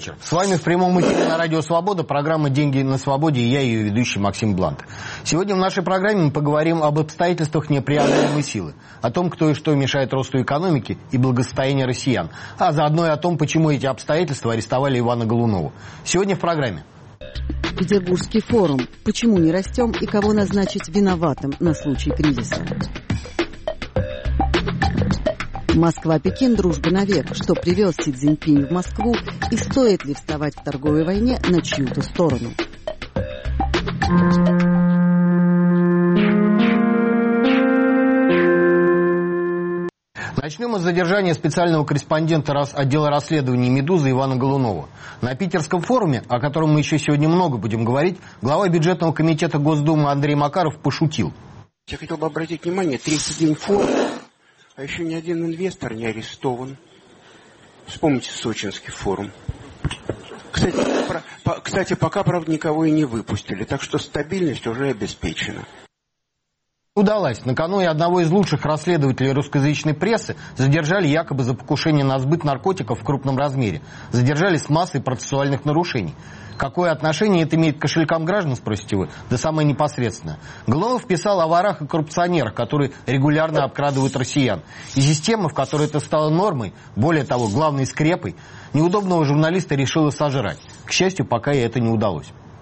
вечер. С вами в прямом эфире на Радио Свобода программа «Деньги на свободе» и я, ее ведущий Максим Блант. Сегодня в нашей программе мы поговорим об обстоятельствах непреодолимой силы, о том, кто и что мешает росту экономики и благосостоянию россиян, а заодно и о том, почему эти обстоятельства арестовали Ивана Голунова. Сегодня в программе. Петербургский форум. Почему не растем и кого назначить виноватым на случай кризиса? Москва-Пекин. Дружба навек. Что привез Си Цзиньпинь в Москву и стоит ли вставать в торговой войне на чью-то сторону? Начнем с задержания специального корреспондента отдела расследований «Медузы» Ивана Голунова. На Питерском форуме, о котором мы еще сегодня много будем говорить, глава бюджетного комитета Госдумы Андрей Макаров пошутил. Я хотел бы обратить внимание, третий день форума, а еще ни один инвестор не арестован. Вспомните сочинский форум. Кстати, пока, правда, никого и не выпустили, так что стабильность уже обеспечена. Удалось. Накануне одного из лучших расследователей русскоязычной прессы задержали якобы за покушение на сбыт наркотиков в крупном размере. Задержали с массой процессуальных нарушений. Какое отношение это имеет к кошелькам граждан, спросите вы? Да самое непосредственное. Голунов писал о ворах и коррупционерах, которые регулярно обкрадывают россиян. И система, в которой это стало нормой, более того, главной скрепой, неудобного журналиста решила сожрать. К счастью, пока и это не удалось.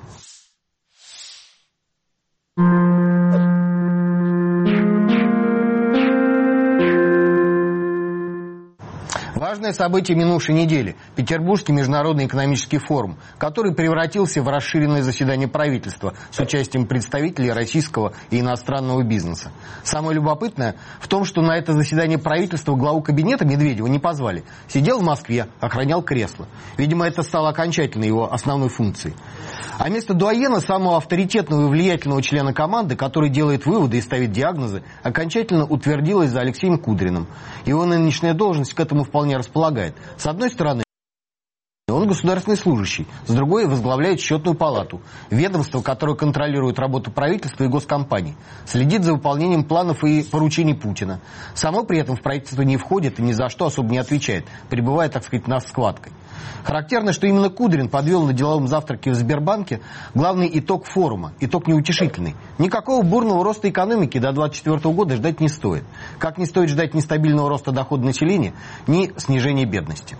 Важное событие минувшей недели – Петербургский международный экономический форум, который превратился в расширенное заседание правительства с участием представителей российского и иностранного бизнеса. Самое любопытное в том, что на это заседание правительства главу кабинета Медведева не позвали. Сидел в Москве, охранял кресло. Видимо, это стало окончательно его основной функцией. А место дуаена, самого авторитетного и влиятельного члена команды, который делает выводы и ставит диагнозы, окончательно утвердилось за Алексеем Кудриным. Его нынешняя должность к этому вполне располагает. С одной стороны, он государственный служащий, с другой возглавляет счетную палату, ведомство, которое контролирует работу правительства и госкомпаний, следит за выполнением планов и поручений Путина. Само при этом в правительство не входит и ни за что особо не отвечает, пребывая, так сказать, над схваткой. Характерно, что именно Кудрин подвел на деловом завтраке в Сбербанке главный итог форума, итог неутешительный. Никакого бурного роста экономики до 2024 года ждать не стоит. Как не стоит ждать ни стабильного роста дохода населения, ни снижения бедности.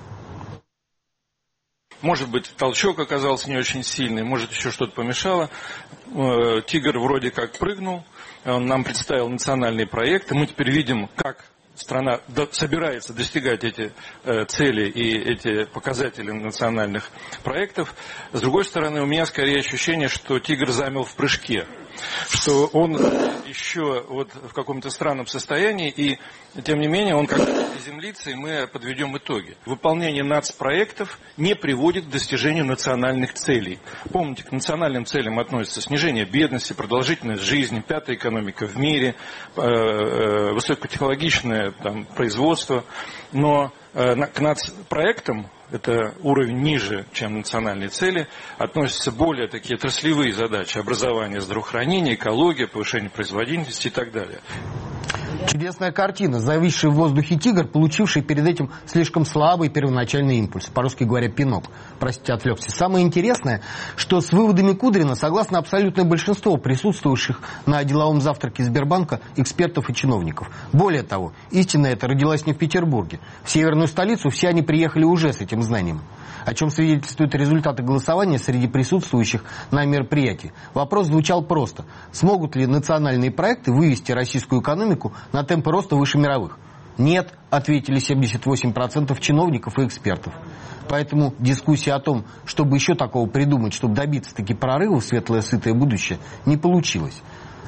Может быть, толчок оказался не очень сильный, может, еще что-то помешало. Тигр вроде как прыгнул, он нам представил национальные проекты. Мы теперь видим, как страна собирается достигать эти цели и эти показатели национальных проектов. С другой стороны, у меня скорее ощущение, что тигр замер в прыжке, что он еще вот в каком-то странном состоянии, и тем не менее он как-то приземлится, и мы подведем итоги. Выполнение нацпроектов не приводит к достижению национальных целей. Помните, к национальным целям относятся снижение бедности, продолжительность жизни, пятая экономика в мире, высокотехнологичное производство, но к нацпроектам, это уровень ниже, чем национальные цели, относятся более такие отраслевые задачи: образование, здравоохранение, экология, повышение производительности и так далее. Чудесная картина. Зависший в воздухе тигр, получивший перед этим слишком слабый первоначальный импульс. По-русски говоря, пинок. Простите, отвлекся. Самое интересное, что с выводами Кудрина согласно абсолютное большинство присутствующих на деловом завтраке Сбербанка экспертов и чиновников. Более того, истина эта родилась не в Петербурге. В северную столицу все они приехали уже с этим знанием. О чем свидетельствуют результаты голосования среди присутствующих на мероприятии. Вопрос звучал просто. Смогут ли национальные проекты вывести российскую экономику на темпы роста выше мировых? Нет, ответили 78% чиновников и экспертов. Поэтому дискуссия о том, чтобы еще такого придумать, чтобы добиться таки прорыва в светлое, сытое будущее, не получилось.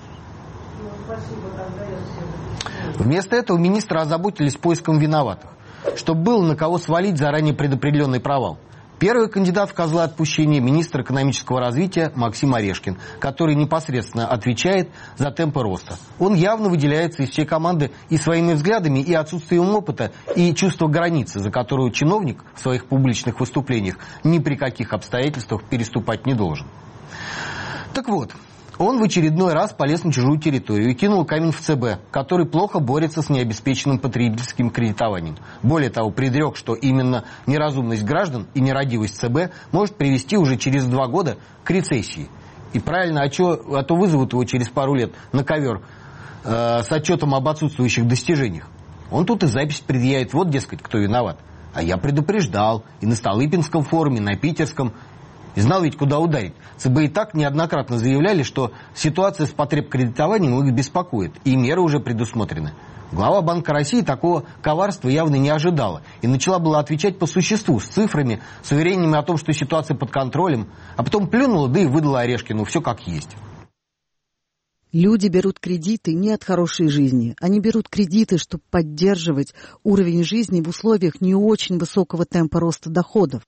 Вместо этого министры озаботились поиском виноватых, чтобы было на кого свалить заранее предопределенный провал. Первый кандидат в козла отпущения – министр экономического развития Максим Орешкин, который непосредственно отвечает за темпы роста. Он явно выделяется из всей команды и своими взглядами, и отсутствием опыта, и чувством границы, за которую чиновник в своих публичных выступлениях ни при каких обстоятельствах переступать не должен. Так вот, Он в очередной раз полез на чужую территорию и кинул камень в ЦБ, который плохо борется с необеспеченным потребительским кредитованием. Более того, предрек, что именно неразумность граждан и нерадивость ЦБ может привести уже через 2 года к рецессии. И правильно, а то вызовут его через пару лет на ковер с отчетом об отсутствующих достижениях. Он тут и запись предъявит, вот, дескать, кто виноват. А я предупреждал и на Столыпинском форуме, и на Питерском. И знал ведь, куда ударить. ЦБ и так неоднократно заявляли, что ситуация с потребкредитованием их беспокоит, и меры уже предусмотрены. Глава Банка России такого коварства явно не ожидала и начала была отвечать по существу, с цифрами, с уверениями о том, что ситуация под контролем, а потом плюнула, да и выдала Орешкину все как есть. Люди берут кредиты не от хорошей жизни. Они берут кредиты, чтобы поддерживать уровень жизни в условиях не очень высокого темпа роста доходов.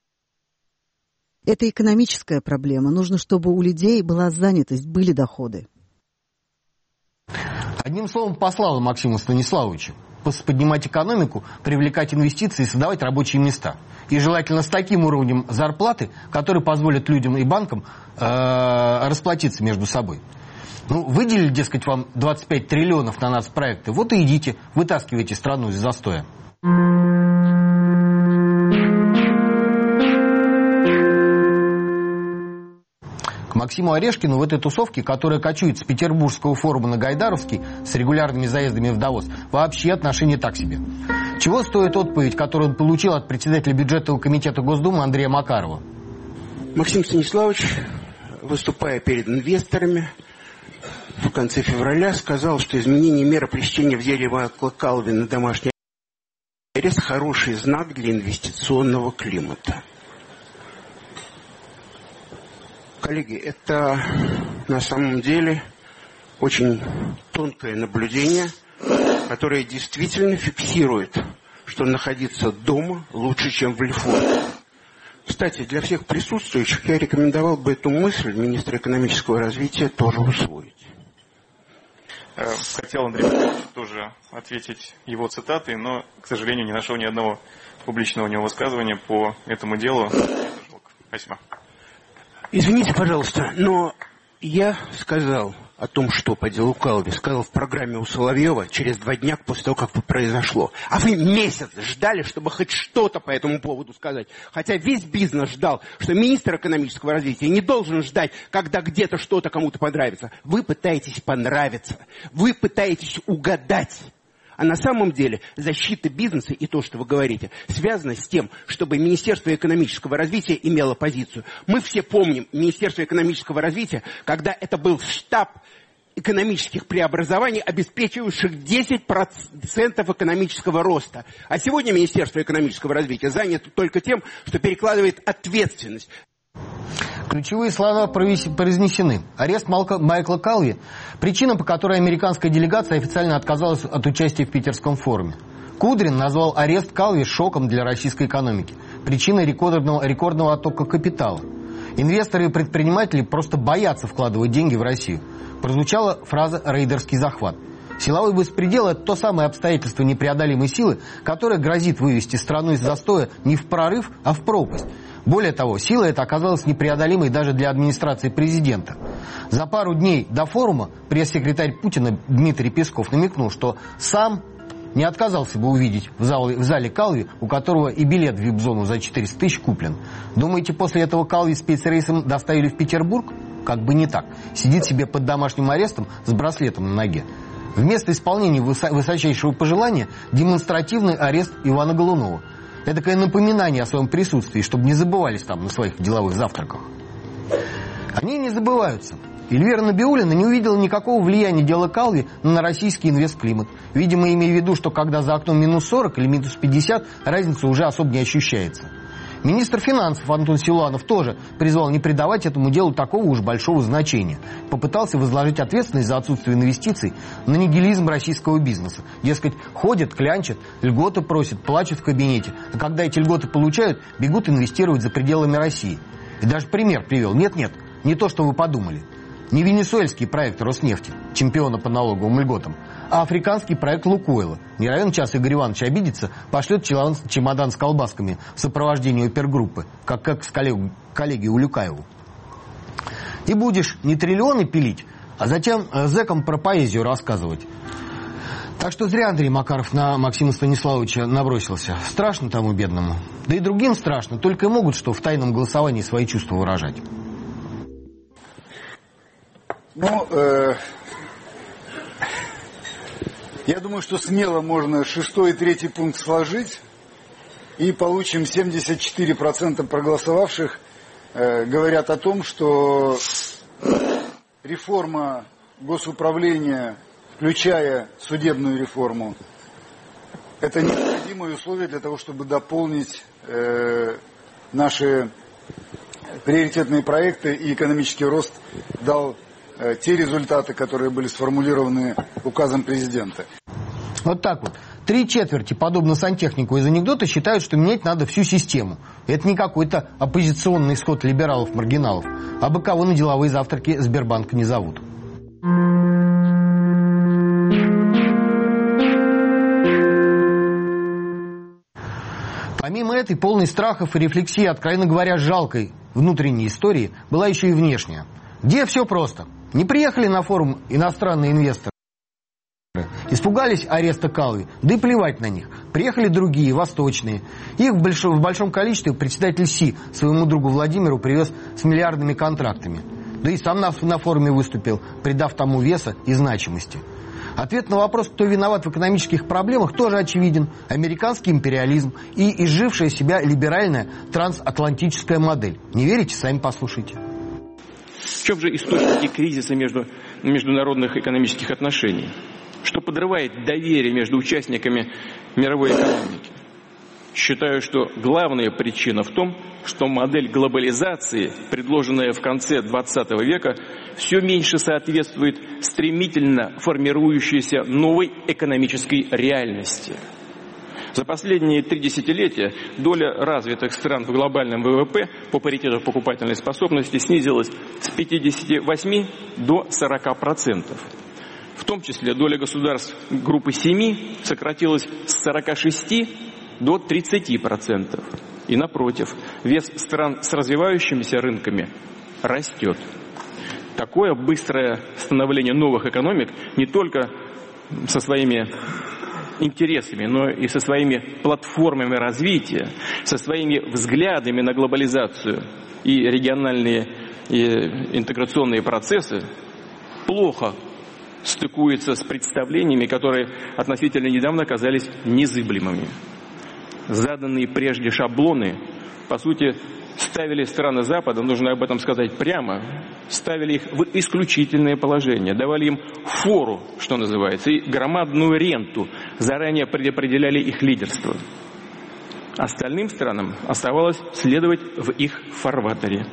Это экономическая проблема. Нужно, чтобы у людей была занятость, были доходы. Одним словом, послала Максиму Станиславовичу поднимать экономику, привлекать инвестиции и создавать рабочие места. И желательно с таким уровнем зарплаты, который позволит людям и банкам расплатиться между собой. Ну, выделили, дескать, вам 25 триллионов на нацпроекты, вот и идите, вытаскивайте страну из застоя. К Максиму Орешкину в этой тусовке, которая кочует с Петербургского форума на Гайдаровский с регулярными заездами в Давос, вообще отношение так себе. Чего стоит отповедь, которую он получил от председателя бюджетного комитета Госдумы Андрея Макарова? Максим Станиславович, выступая перед инвесторами, в конце февраля сказал, что изменение меры пресечения взятия Калви на домашний арест – хороший знак для инвестиционного климата. Коллеги, это на самом деле очень тонкое наблюдение, которое действительно фиксирует, что находиться дома лучше, чем в Лефорте. Кстати, для всех присутствующих я рекомендовал бы эту мысль министра экономического развития тоже усвоить. Хотел Андрей Петрович тоже ответить его цитатой, но, к сожалению, не нашел ни одного публичного у него высказывания по этому делу. Спасибо. Извините, пожалуйста, но я сказал о том, что по делу Калви, сказал в программе у Соловьева через 2 дня после того, как произошло. А вы месяц ждали, чтобы хоть что-то по этому поводу сказать. Хотя весь бизнес ждал, что министр экономического развития не должен ждать, когда где-то что-то кому-то понравится. Вы пытаетесь понравиться, вы пытаетесь угадать. А на самом деле защита бизнеса и то, что вы говорите, связано с тем, чтобы Министерство экономического развития имело позицию. Мы все помним Министерство экономического развития, когда это был штаб экономических преобразований, обеспечивающих 10% экономического роста. А сегодня Министерство экономического развития занято только тем, что перекладывает ответственность. Ключевые слова произнесены. Арест Майкла Калви – причина, по которой американская делегация официально отказалась от участия в Питерском форуме. Кудрин назвал арест Калви шоком для российской экономики, причиной рекордного оттока капитала. Инвесторы и предприниматели просто боятся вкладывать деньги в Россию. Прозвучала фраза «рейдерский захват». Силовой беспредел – это то самое обстоятельство непреодолимой силы, которое грозит вывести страну из застоя не в прорыв, а в пропасть. Более того, сила эта оказалась непреодолимой даже для администрации президента. За пару дней до форума пресс-секретарь Путина Дмитрий Песков намекнул, что сам не отказался бы увидеть в зале Калви, у которого и билет в вип-зону за 400 тысяч куплен. Думаете, после этого Калви спецрейсом доставили в Петербург? Как бы не так. Сидит себе под домашним арестом с браслетом на ноге. Вместо исполнения высочайшего пожелания демонстративный арест Ивана Голунова. Эдакое напоминание о своем присутствии, чтобы не забывались там на своих деловых завтраках. Они не забываются. Эльвира Набиуллина не увидела никакого влияния дела Калви на российский инвестклимат. Видимо, имея в виду, что когда за окном минус 40 или минус 50, разница уже особо не ощущается. Министр финансов Антон Силуанов тоже призвал не придавать этому делу такого уж большого значения. Попытался возложить ответственность за отсутствие инвестиций на нигилизм российского бизнеса. Дескать, ходят, клянчат, льготы просят, плачут в кабинете. А когда эти льготы получают, бегут инвестировать за пределами России. И даже пример привел. Нет, не то, что вы подумали. Не венесуэльский проект Роснефти, чемпиона по налоговым льготам, а африканский проект Лукойла. Не равен час Игорь Иванович обидится, пошлет чемодан с колбасками в сопровождении опергруппы, как с коллегой Улюкаеву. И будешь не триллионы пилить, а затем зэкам про поэзию рассказывать. Так что зря Андрей Макаров на Максима Станиславовича набросился. Страшно тому бедному. Да и другим страшно, только и могут что в тайном голосовании свои чувства выражать. Ну, я думаю, что смело можно 6-й и 3-й пункт сложить, и получим 74% проголосовавших говорят о том, что реформа госуправления, включая судебную реформу, это необходимые условия для того, чтобы дополнить наши приоритетные проекты, и экономический рост дал те результаты, которые были сформулированы указом президента. Вот так вот. 3/4, подобно сантехнику из анекдота, считают, что менять надо всю систему. Это не какой-то оппозиционный сход либералов-маргиналов, а бы кого на деловые завтраки Сбербанка не зовут. Помимо этой полной страхов и рефлексии, откровенно говоря, жалкой внутренней истории, была еще и внешняя. Где все просто. Не приехали на форум иностранные инвесторы, испугались ареста Калви, да и плевать на них. Приехали другие, восточные. Их в большом количестве председатель Си своему другу Владимиру привез с миллиардными контрактами. Да и сам на форуме выступил, придав тому веса и значимости. Ответ на вопрос, кто виноват в экономических проблемах, тоже очевиден. Американский империализм и изжившая себя либеральная трансатлантическая модель. Не верите? Сами послушайте. В чем же источники кризиса международных экономических отношений? Что подрывает доверие между участниками мировой экономики? Считаю, что главная причина в том, что модель глобализации, предложенная в конце 20 века, все меньше соответствует стремительно формирующейся новой экономической реальности. За последние 3 десятилетия доля развитых стран в глобальном ВВП по паритету покупательной способности снизилась с 58 до 40%. В том числе доля государств группы 7 сократилась с 46 до 30%. И напротив, вес стран с развивающимися рынками растет. Такое быстрое становление новых экономик не только со своими интересами, но и со своими платформами развития, со своими взглядами на глобализацию и региональные и интеграционные процессы плохо стыкуется с представлениями, которые относительно недавно казались незыблемыми. Заданные прежде шаблоны, по сути, ставили страны Запада, нужно об этом сказать прямо, ставили их в исключительное положение, давали им фору, что называется, и громадную ренту, заранее предопределяли их лидерство. Остальным странам оставалось следовать в их фарватере.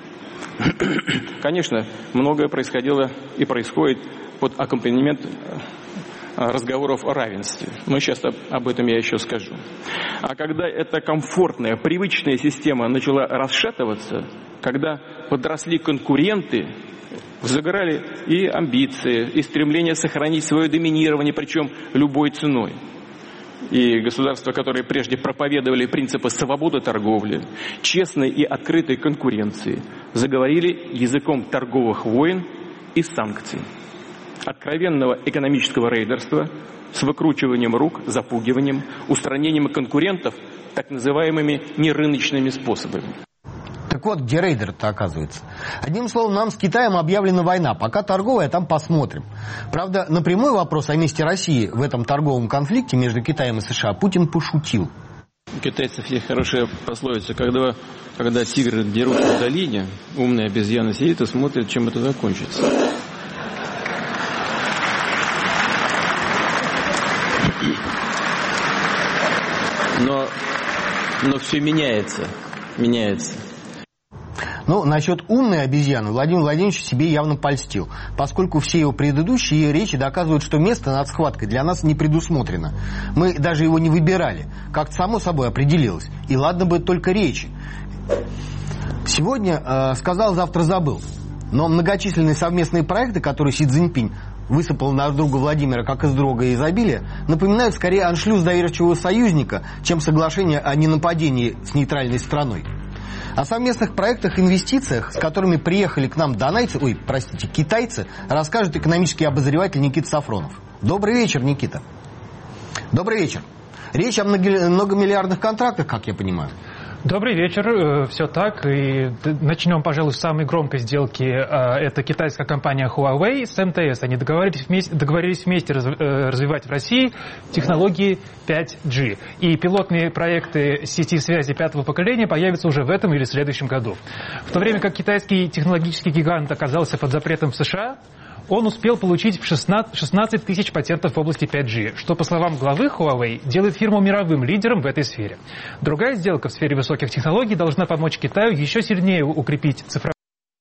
Конечно, многое происходило и происходит под аккомпанемент разговоров о равенстве. Но сейчас об этом я еще скажу. А когда эта комфортная, привычная система начала расшатываться, когда подросли конкуренты, загорали и амбиции, и стремление сохранить свое доминирование, причем любой ценой. И государства, которые прежде проповедовали принципы свободы торговли, честной и открытой конкуренции, заговорили языком торговых войн и санкций. Откровенного экономического рейдерства с выкручиванием рук, запугиванием, устранением конкурентов так называемыми нерыночными способами. Так вот, где рейдер-то оказывается? Одним словом, нам с Китаем объявлена война. Пока торговая, там посмотрим. Правда, на прямой вопрос о месте России в этом торговом конфликте между Китаем и США Путин пошутил. У китайцев есть хорошая пословица, когда тигры дерутся в долине, умная обезьяна сидит и смотрит, чем это закончится. Но все меняется. Ну, насчет умной обезьяны Владимир Владимирович себе явно польстил, поскольку все его предыдущие речи доказывают, что место над схваткой для нас не предусмотрено. Мы даже его не выбирали, как-то само собой определилось. И ладно бы только речи. Сегодня сказал, завтра забыл. Но многочисленные совместные проекты, которые Си Цзиньпинь высыпал на друга Владимира как из дрога и изобилия, напоминают скорее аншлюз доверчивого союзника, чем соглашение о ненападении с нейтральной страной. О совместных проектах и инвестициях, с которыми приехали к нам китайцы, расскажет экономический обозреватель Никита Сафронов. Добрый вечер, Никита. Добрый вечер. Речь о многомиллиардных контрактах, как я понимаю. Добрый вечер, все так. И начнем, пожалуй, с самой громкой сделки. Это китайская компания Huawei с МТС. Они договорились вместе развивать в России технологии 5G. И пилотные проекты сети связи пятого поколения появятся уже в этом или следующем году. В то время как китайский технологический гигант оказался под запретом в США, он успел получить 16 тысяч патентов в области 5G, что, по словам главы Huawei, делает фирму мировым лидером в этой сфере. Другая сделка в сфере высоких технологий должна помочь Китаю еще сильнее укрепить цифровую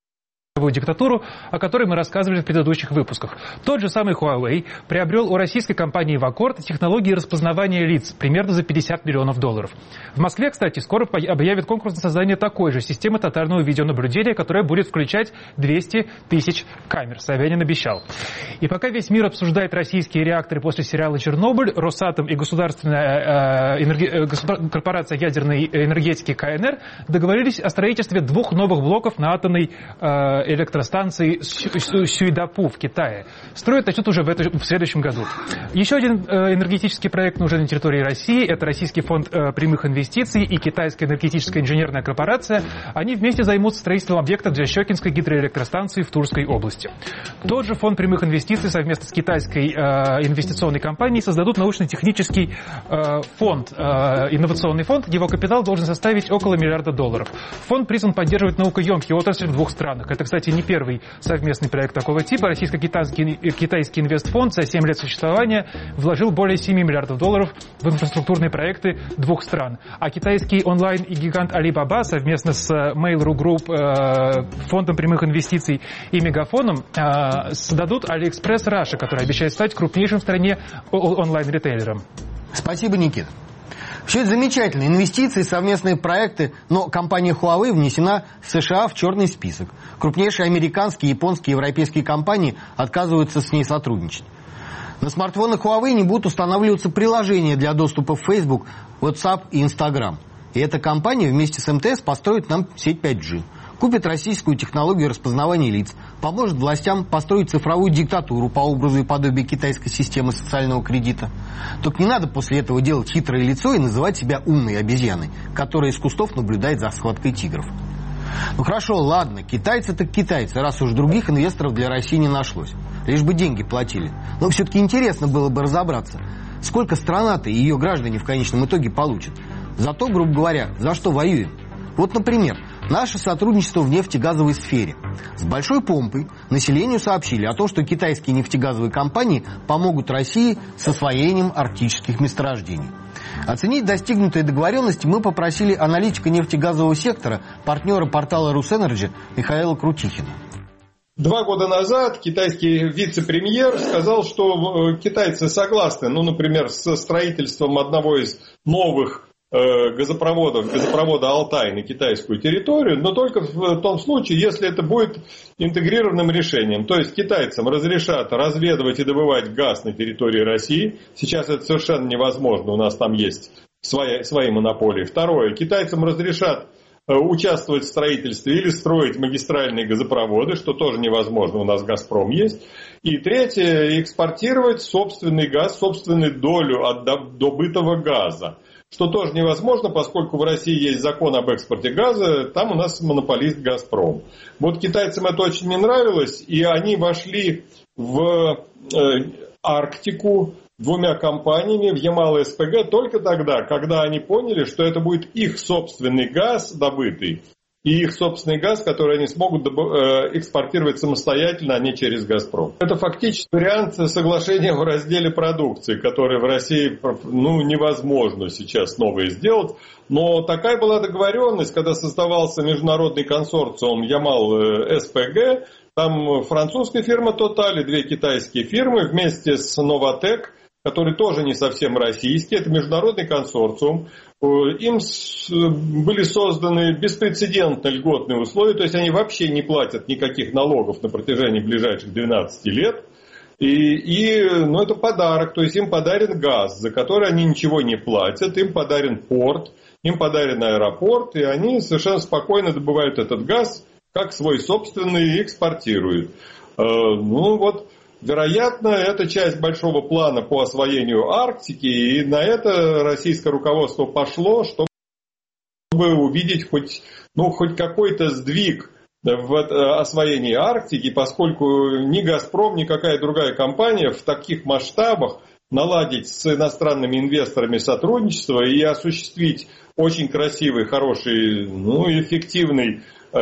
диктатуру, о которой мы рассказывали в предыдущих выпусках. Тот же самый Huawei приобрел у российской компании Вакорд технологии распознавания лиц примерно за $50 миллионов. В Москве, кстати, скоро объявят конкурс на создание такой же системы тотального видеонаблюдения, которая будет включать 200 тысяч камер. Собянин обещал. И пока весь мир обсуждает российские реакторы после сериала «Чернобыль», Росатом и государственная корпорация ядерной энергетики КНР договорились о строительстве 2 новых блоков на атомной электростанции Сюйдапу в Китае. Строят начнут уже в следующем году. Еще один энергетический проект уже на территории России. Это Российский фонд прямых инвестиций и Китайская энергетическая инженерная корпорация. Они вместе займутся строительством объектов для Щекинской гидроэлектростанции в Тульской области. Тот же фонд прямых инвестиций совместно с китайской инвестиционной компанией создадут научно-технический фонд, инновационный фонд. Его капитал должен составить около $1 миллиарда. Фонд призван поддерживать наукоемкие отрасли в 2 странах. Это, кстати, не первый совместный проект такого типа. Российско-китайский инвестфонд за 7 лет существования вложил более $7 миллиардов в инфраструктурные проекты 2 стран. А китайский онлайн и гигант Alibaba совместно с Mail.ru Group, фондом прямых инвестиций и Мегафоном создадут AliExpress Russia, который обещает стать крупнейшим в стране онлайн-ритейлером. Спасибо, Никита. Все это замечательно. Инвестиции, совместные проекты, но компания Huawei внесена в США в черный список. Крупнейшие американские, японские, европейские компании отказываются с ней сотрудничать. На смартфоны Huawei не будут устанавливаться приложения для доступа в Facebook, WhatsApp и Instagram. И эта компания вместе с МТС построит нам сеть 5G. Купит российскую технологию распознавания лиц, поможет властям построить цифровую диктатуру по образу и подобию китайской системы социального кредита. Только не надо после этого делать хитрое лицо и называть себя умной обезьяной, которая из кустов наблюдает за схваткой тигров. Ну хорошо, ладно, китайцы так китайцы, раз уж других инвесторов для России не нашлось. Лишь бы деньги платили. Но все-таки интересно было бы разобраться, сколько страна-то и ее граждане в конечном итоге получат. Зато, грубо говоря, за что воюем. Вот, например, наше сотрудничество в нефтегазовой сфере. С большой помпой населению сообщили о том, что китайские нефтегазовые компании помогут России с освоением арктических месторождений. Оценить достигнутые договоренности мы попросили аналитика нефтегазового сектора, партнера портала Русэнерджи Михаила Крутихина. 2 года назад китайский вице-премьер сказал, что китайцы согласны, например, со строительством одного из новых газопровода Алтай на китайскую территорию, но только в том случае, если это будет интегрированным решением. То есть китайцам разрешат разведывать и добывать газ на территории России. Сейчас это совершенно невозможно, у нас там есть свои монополии. Второе, китайцам разрешат участвовать в строительстве или строить магистральные газопроводы, что тоже невозможно, у нас «Газпром» есть. И третье, экспортировать собственный газ, собственную долю от добытого газа. Что тоже невозможно, поскольку в России есть закон об экспорте газа, там у нас монополист «Газпром». Вот китайцам это очень не нравилось, и они вошли в Арктику 2 компаниями, в Ямал-СПГ, только тогда, когда они поняли, что это будет их собственный газ добытый, и их собственный газ, который они смогут экспортировать самостоятельно, а не через «Газпром». Это фактически вариант соглашения в разделе продукции, который в России невозможно сейчас новое сделать. Но такая была договоренность, когда создавался международный консорциум Ямал-СПГ. Там французская фирма Total и 2 китайские фирмы вместе с Novatek, который тоже не совсем российский, это международный консорциум. Им были созданы беспрецедентно льготные условия, то есть они вообще не платят никаких налогов на протяжении ближайших 12 лет. Это подарок, то есть им подарен газ, за который они ничего не платят, им подарен порт, им подарен аэропорт, и они совершенно спокойно добывают этот газ, как свой собственный, и экспортируют. Вероятно, это часть большого плана по освоению Арктики, и на это российское руководство пошло, чтобы увидеть хоть какой-то сдвиг в освоении Арктики, поскольку ни «Газпром», ни какая другая компания в таких масштабах наладить с иностранными инвесторами сотрудничество и осуществить очень красивый, хороший, эффективный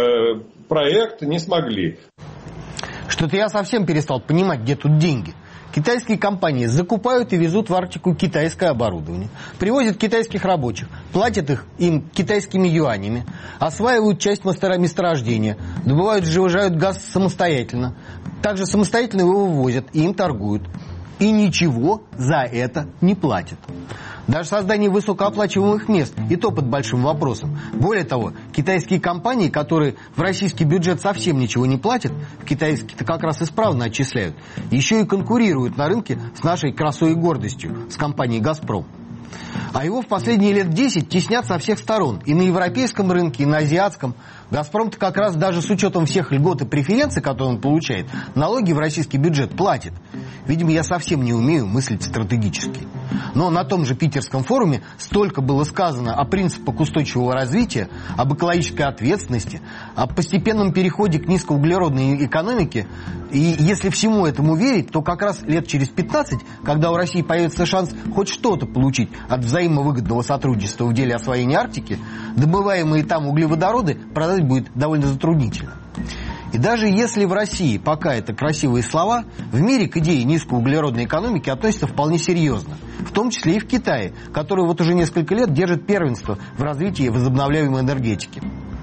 проект не смогли. Что-то я совсем перестал понимать, где тут деньги. Китайские компании закупают и везут в Арктику китайское оборудование, привозят китайских рабочих, платят им китайскими юанями, осваивают часть месторождения, добывают, сжижают газ самостоятельно, также самостоятельно его вывозят и им торгуют. И ничего за это не платят. Даже создание высокооплачиваемых мест и то под большим вопросом. Более того, китайские компании, которые в российский бюджет совсем ничего не платят, в китайский-то как раз исправно отчисляют, еще и конкурируют на рынке с нашей красой и гордостью, с компанией «Газпром». А его в последние лет 10 теснят со всех сторон. И на европейском рынке, и на азиатском. «Газпром»-то как раз даже с учетом всех льгот и преференций, которые он получает, налоги в российский бюджет платит. Видимо, я совсем не умею мыслить стратегически. Но на том же Питерском форуме столько было сказано о принципах устойчивого развития, об экологической ответственности, о постепенном переходе к низкоуглеродной экономике. И если всему этому верить, то как раз лет через 15, когда у России появится шанс хоть что-то получить от взаимовыгодного сотрудничества в деле освоения Арктики, добываемые там углеводороды продать будет довольно затруднительно. И даже если в России пока это красивые слова, в мире к идее низкоуглеродной экономики относятся вполне серьезно. В том числе и в Китае, который вот уже несколько лет держит первенство в развитии возобновляемой энергетики.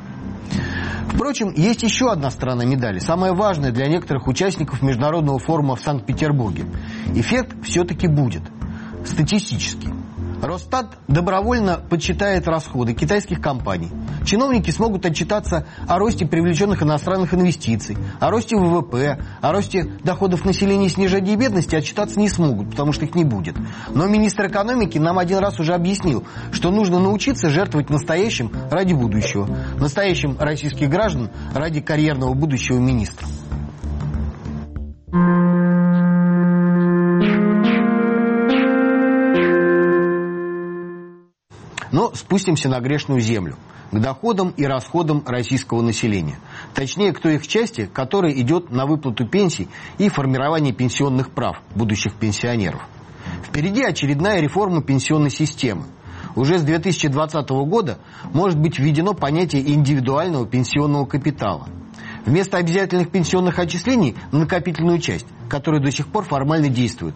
Впрочем, есть еще одна сторона медали, самая важная для некоторых участников международного форума в Санкт-Петербурге. Эффект все-таки будет. Статистический. Росстат добровольно подсчитает расходы китайских компаний. Чиновники смогут отчитаться о росте привлеченных иностранных инвестиций, о росте ВВП, о росте доходов населения и снижении бедности отчитаться не смогут, потому что их не будет. Но министр экономики нам один раз уже объяснил, что нужно научиться жертвовать настоящим ради будущего, настоящим российских граждан ради карьерного будущего министра. Но спустимся на грешную землю, к доходам и расходам российского населения. Точнее, к той их части, которая идет на выплату пенсий и формирование пенсионных прав будущих пенсионеров. Впереди очередная реформа пенсионной системы. Уже с 2020 года может быть введено понятие индивидуального пенсионного капитала. Вместо обязательных пенсионных отчислений на накопительную часть, которая до сих пор формально действует.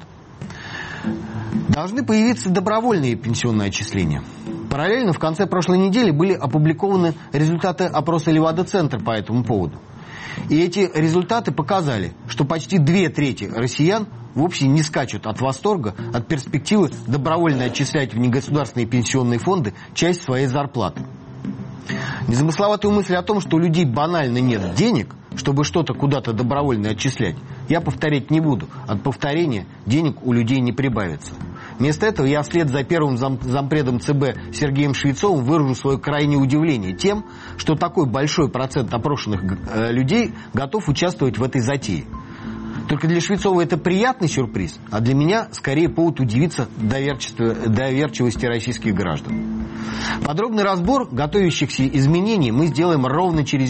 Должны появиться добровольные пенсионные отчисления. Параллельно в конце прошлой недели были опубликованы результаты опроса Левада-центра по этому поводу. И эти результаты показали, что почти 2/3 россиян вовсе не скачут от восторга, от перспективы добровольно отчислять в негосударственные пенсионные фонды часть своей зарплаты. Незамысловатую мысль о том, что у людей банально нет денег, чтобы что-то куда-то добровольно отчислять, я повторять не буду. От повторения денег у людей не прибавится. Вместо этого я вслед за первым зампредом ЦБ Сергеем Швецовым выражу свое крайнее удивление тем, что такой большой процент опрошенных людей готов участвовать в этой затее. Только для Швецова это приятный сюрприз, а для меня скорее повод удивиться доверчивости российских граждан. Подробный разбор готовящихся изменений мы сделаем ровно через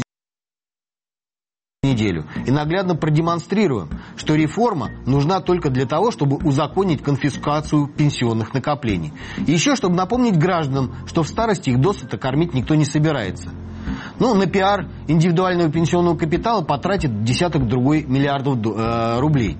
неделю и наглядно продемонстрируем, что реформа нужна только для того, чтобы узаконить конфискацию пенсионных накоплений. И еще, чтобы напомнить гражданам, что в старости их досыта кормить никто не собирается. На пиар индивидуального пенсионного капитала потратит десяток-другой миллиардов рублей.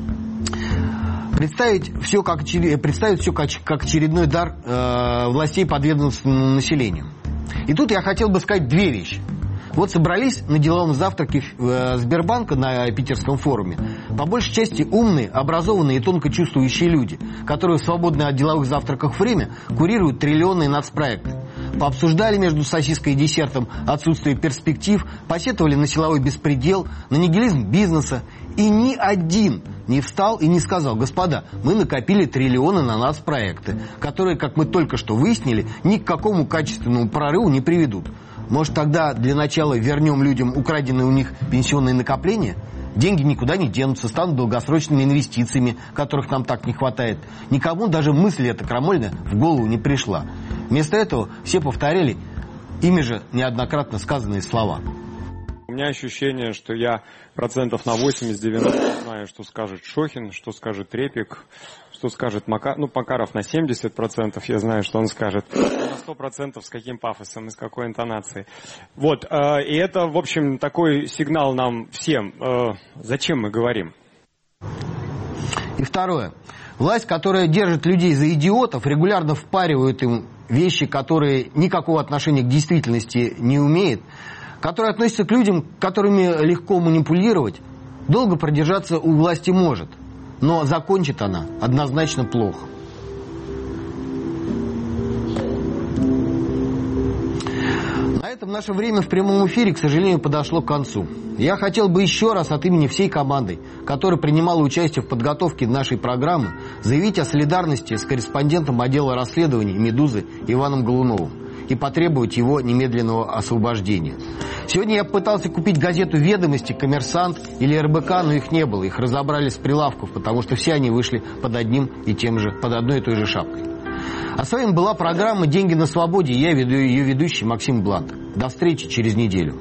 Представить все как очередной дар властей подведомственному населению. И тут я хотел бы сказать две вещи. Вот собрались на деловом завтраке Сбербанка на Питерском форуме по большей части умные, образованные и тонко чувствующие люди, которые в свободное от деловых завтраков время курируют триллионные нацпроекты. пообсуждали между сосиской и десертом отсутствие перспектив, посетовали на силовой беспредел, на нигилизм бизнеса. И ни один не встал и не сказал: господа, мы накопили триллионы на нацпроекты, которые, как мы только что выяснили, ни к какому качественному прорыву не приведут. Может, тогда для начала вернем людям украденные у них пенсионные накопления? Деньги никуда не денутся, станут долгосрочными инвестициями, которых нам так не хватает. Никому даже мысль эта крамольная в голову не пришла. Вместо этого все повторяли ими же неоднократно сказанные слова. У меня ощущение, что я процентов на 80-90 знаю, что скажет Шохин, что скажет Репик, что скажет Макаров. Ну, Макаров на 70% я знаю, что он скажет. На 100% с каким пафосом и с какой интонацией. Вот, и это, в общем, такой сигнал нам всем. Зачем мы говорим? И второе. Власть, которая держит людей за идиотов, регулярно впаривает им вещи, которые никакого отношения к действительности не имеют, которая относится к людям, которыми легко манипулировать, долго продержаться у власти может, но закончит она однозначно плохо. На этом наше время в прямом эфире, к сожалению, подошло к концу. Я хотел бы еще раз от имени всей команды, которая принимала участие в подготовке нашей программы, заявить о солидарности с корреспондентом отдела расследований «Медузы» Иваном Голуновым и потребовать его немедленного освобождения. Сегодня я пытался купить газету «Ведомости», «Коммерсант» или РБК, но их не было. Их разобрали с прилавков, потому что все они вышли под одной и той же шапкой. А с вами была программа «Деньги на свободе», и я ее ведущий Максим Блант. До встречи через неделю.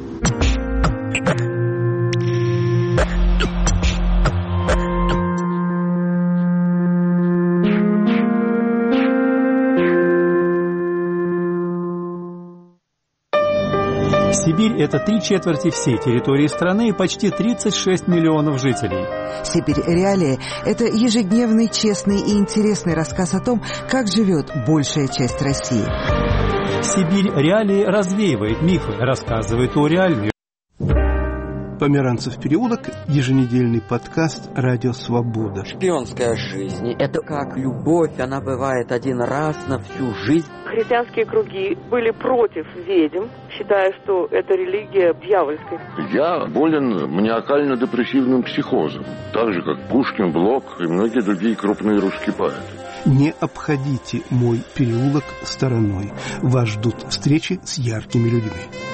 Сибирь – это 3/4 всей территории страны и почти 36 миллионов жителей. Сибирь реалии – это ежедневный, честный и интересный рассказ о том, как живет большая часть России. Сибирь реалии развеивает мифы, рассказывает о реальной. Померанцев переулок, еженедельный подкаст «Радио Свобода». Шпионская жизнь – это как любовь, она бывает один раз на всю жизнь. Христианские круги были против ведьм, считая, что это религия дьявольская. Я болен маниакально-депрессивным психозом, так же, как Пушкин, Блок и многие другие крупные русские поэты. Не обходите мой переулок стороной. Вас ждут встречи с яркими людьми.